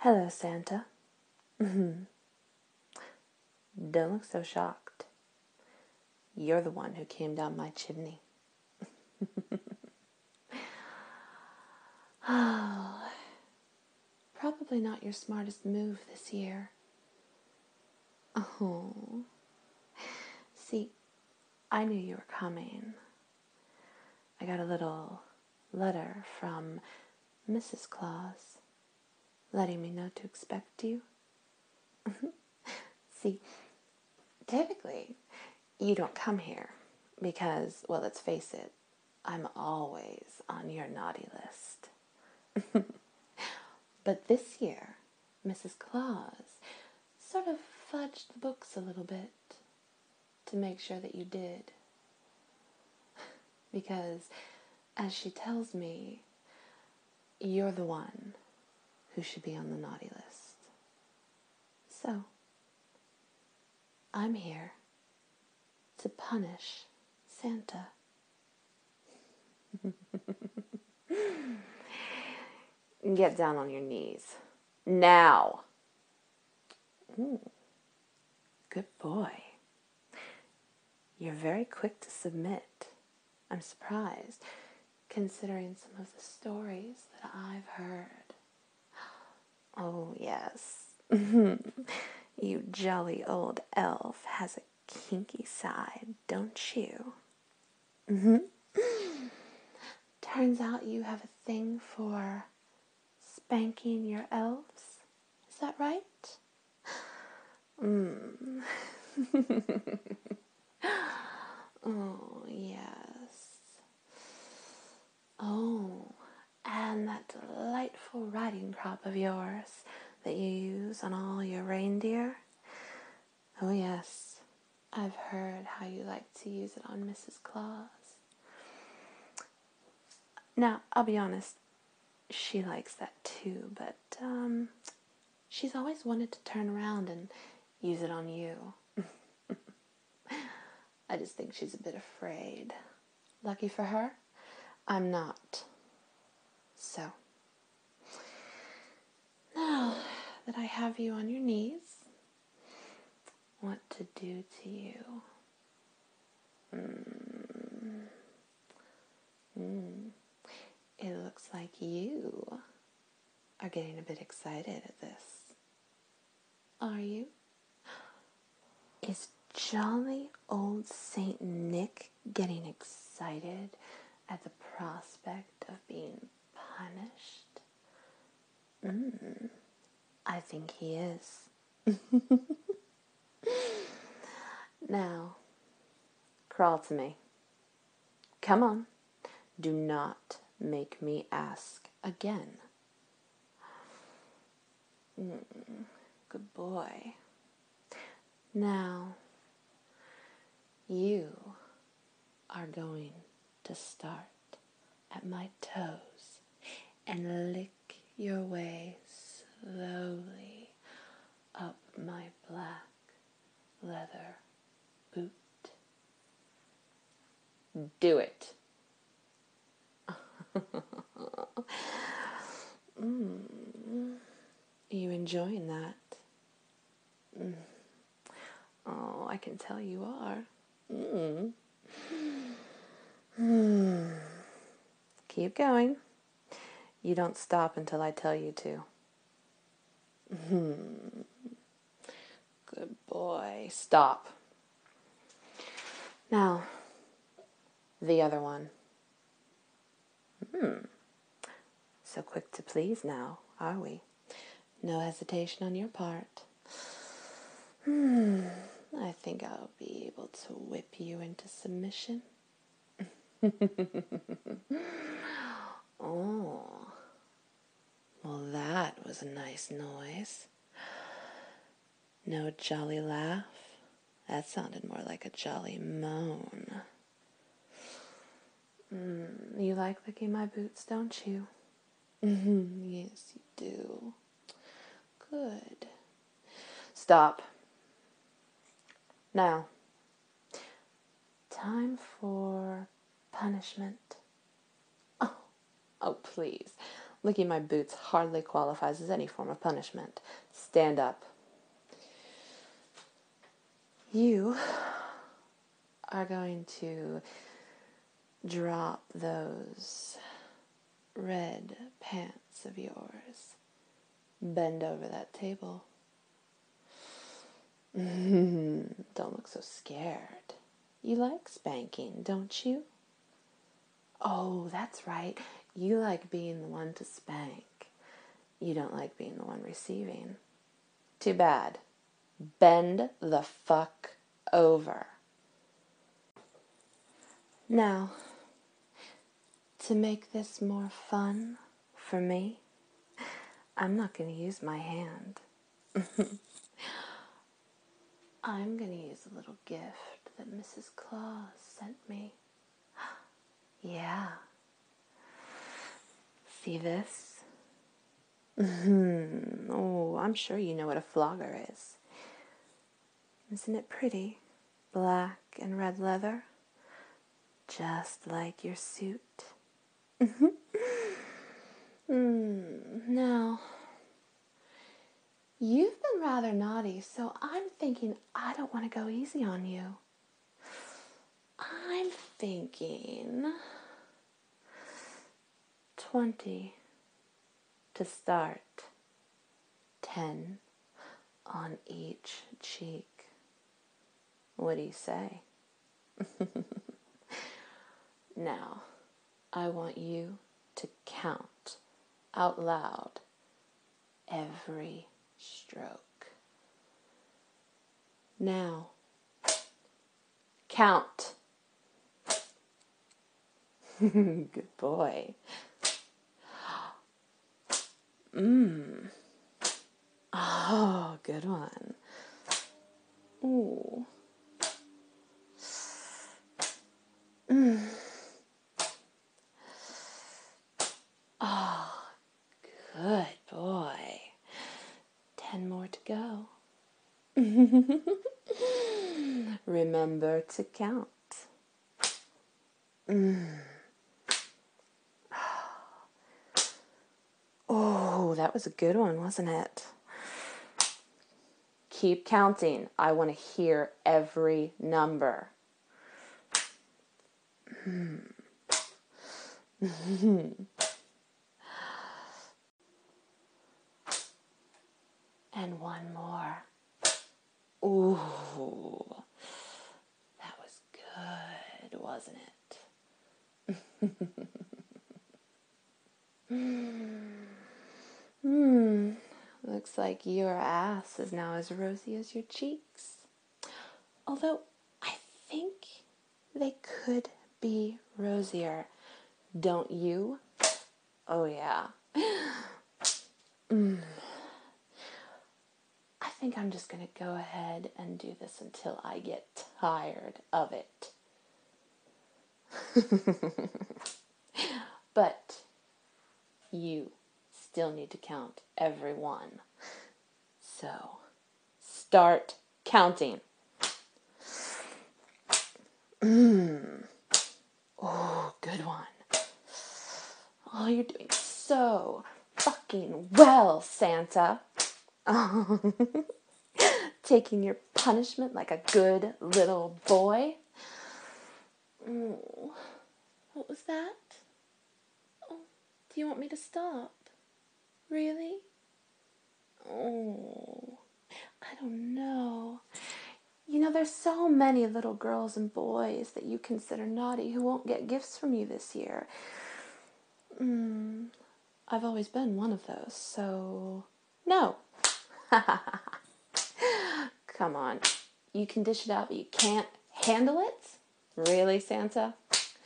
Hello, Santa. Don't look so shocked. You're the one who came down my chimney. Oh, probably not your smartest move this year. Oh, see, I knew you were coming. I got a little letter from Mrs. Claus letting me know to expect you. See, typically, you don't come here because, well, let's face it, I'm always on your naughty list. But this year, Mrs. Claus sort of fudged the books a little bit to make sure that you did. Because, as she tells me, you're the one who should be on the naughty list. So, I'm here to punish Santa. Get down on your knees. Now. Good boy. You're very quick to submit. I'm surprised, considering some of the stories that I've heard. Oh, yes. You jolly old elf has a kinky side, don't you? Turns out you have a thing for spanking your elves. Is that right? Oh, yes. Oh, and that delightful riding crop of yours that you use on all your reindeer. Oh, yes. I've heard how you like to use it on Mrs. Claus. Now, I'll be honest, she likes that too, but she's always wanted to turn around and use it on you. I just think she's a bit afraid. Lucky for her, I'm not. So, now that I have you on your knees, what to do to you? It looks like you are getting a bit excited at this. Are you? Is jolly old Saint Nick getting excited at the prospect of being punished? I think he is. Now, crawl to me. Come on. Do not make me ask again. Good boy. Now, you are going to start at my toes and lick your way slowly up my black leather boot. Do it. You enjoying that? Oh, I can tell you are. Keep going. You don't stop until I tell you to. Good boy. Stop. Now, the other one. So quick to please now, are we? No hesitation on your part. I think I'll be able to whip you into submission. Oh, well, that was a nice noise. No jolly laugh. That sounded more like a jolly moan. You like licking my boots, don't you? Yes, you do. Good. Stop. Now, time for punishment. Oh, please. Licking my boots hardly qualifies as any form of punishment. Stand up. You are going to drop those red pants of yours. Bend over that table. Don't look so scared. You like spanking, don't you? Oh, that's right. You like being the one to spank. You don't like being the one receiving. Too bad. Bend the fuck over. Now, to make this more fun for me, I'm not going to use my hand. I'm going to use a little gift that Mrs. Claus sent me. Yeah. See this? Oh, I'm sure you know what a flogger is. Isn't it pretty? Black and red leather. Just like your suit. Now, you've been rather naughty, so I'm thinking I don't want to go easy on you. I'm thinking 20 to start. 10 on each cheek. What do you say? Now, I want you to count out loud every stroke. Now, count. Good boy. Oh, good one. Ooh. Oh, good boy. 10 more to go. Remember to count. Oh, that was a good one, wasn't it? Keep counting. I want to hear every number. And one more. Ooh, that was good, wasn't it? Looks like your ass is now as rosy as your cheeks. Although, I think they could be rosier. Don't you? Oh, yeah. I think I'm just going to go ahead and do this until I get tired of it. But you still need to count every one. So, start counting. Oh, good one. Oh, you're doing so fucking well, Santa. Taking your punishment like a good little boy. Oh, what was that? Oh, do you want me to stop? Really? Oh, I don't know. You know, there's so many little girls and boys that you consider naughty who won't get gifts from you this year. I've always been one of those, so no. Come on. You can dish it out, but you can't handle it? Really, Santa?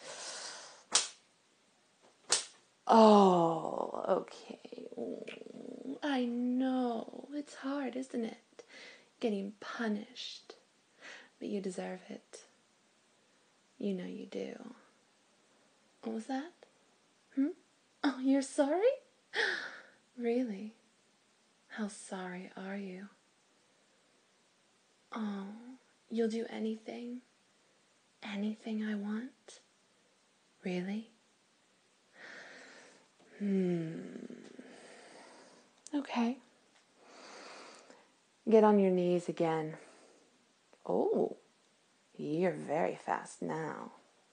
Oh, okay. I know. It's hard, isn't it? Getting punished. But you deserve it. You know you do. What was that? Oh, you're sorry? Really? How sorry are you? Oh, you'll do anything? Anything I want? Really? Okay. Get on your knees again. Oh, you're very fast now.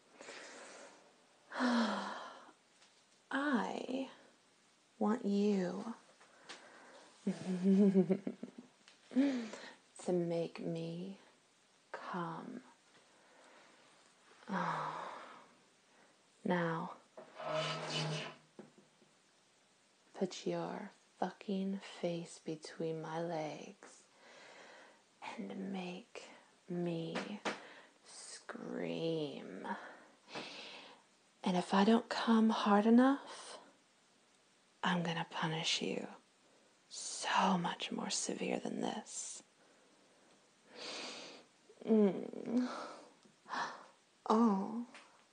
I want you to make me come. Now, put your fucking face between my legs and make me scream. And if I don't come hard enough, I'm gonna punish you so much more severe than this. Oh.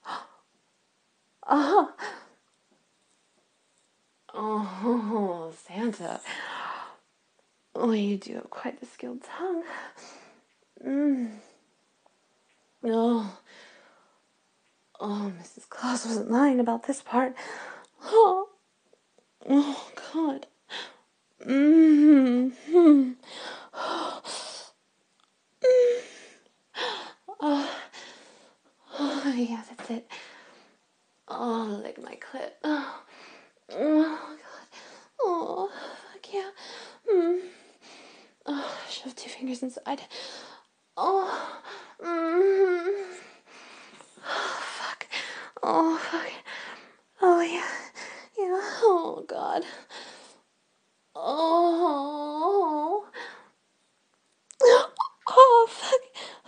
Oh, Santa. Oh, you do have quite the skilled tongue. Oh. Oh, Mrs. Claus wasn't lying about this part. Oh, oh God. Oh, yeah, that's it. Oh, lick my clit. Oh, God. Oh, fuck yeah. Oh, shove 2 fingers inside. Oh, oh, fuck. Oh, fuck. Oh, yeah. Yeah. Oh, God. Oh. Oh, fuck.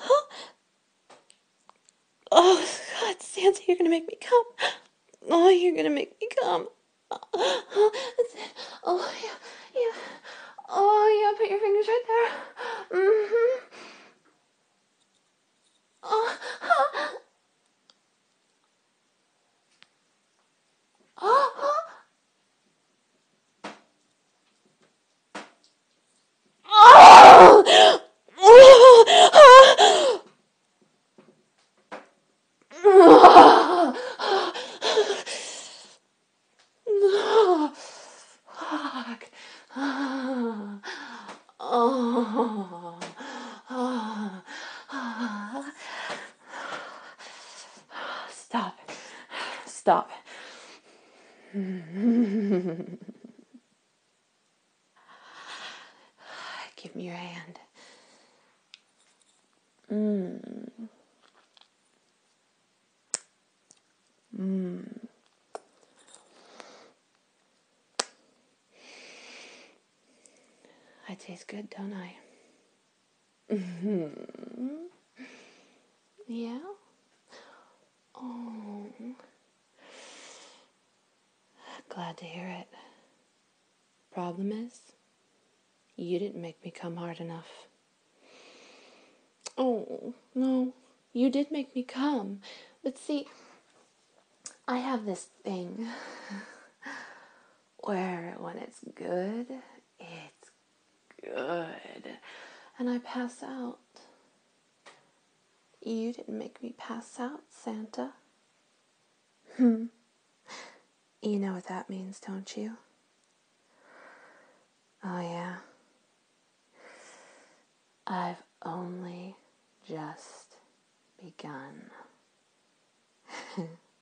Oh, God, Santa, you're gonna make me come. Oh, you're gonna make me come. Oh, that's it. Oh, yeah, yeah. Oh, yeah, put your fingers right there. Mm-hmm. Oh, oh, oh, oh. Oh, fuck. Oh, oh, oh. Stop. Stop. Give me your hand. I taste good, don't I? Yeah? Oh, glad to hear it. Problem is, you didn't make me come hard enough. Oh, no, you did make me come. But see, I have this thing where when it's good, it's good. And I pass out. You didn't make me pass out, Santa. You know what that means, don't you? Oh, yeah. I've only just begun.